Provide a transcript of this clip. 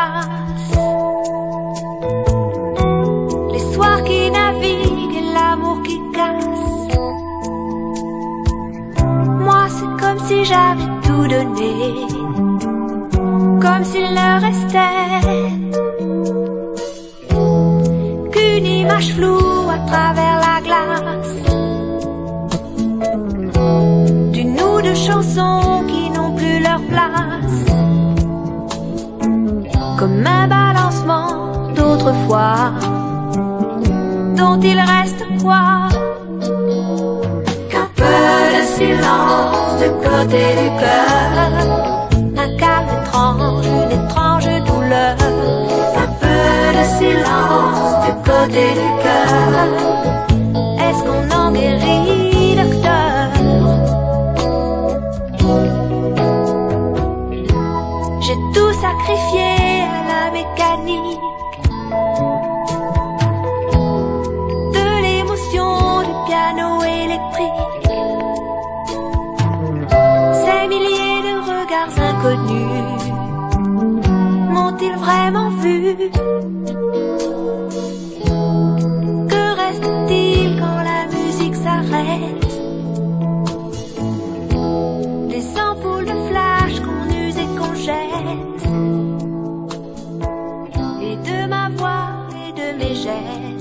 place. Les soirs qui naviguent et l'amour qui casse. Moi c'est comme si j'avais tout donné, comme s'il ne restait qu'une image floue à travers la glace d'une ou deux chansons qui n'ont plus leur place, comme un balancement d'autrefois dont il reste quoi? Qu'un peu de silence du côté du cœur, un calme étrange, une étrange douleur. Un peu de silence du côté du cœur. Est-ce qu'on en guérit, docteur? J'ai tout sacrifié à la mécanique de l'émotion du piano électrique. Ces milliers de regards inconnus m'ont-ils vraiment vu? Que reste-t-il quand la musique s'arrête? Des ampoules de flash qu'on use et qu'on jette, et de ma voix et de mes gestes.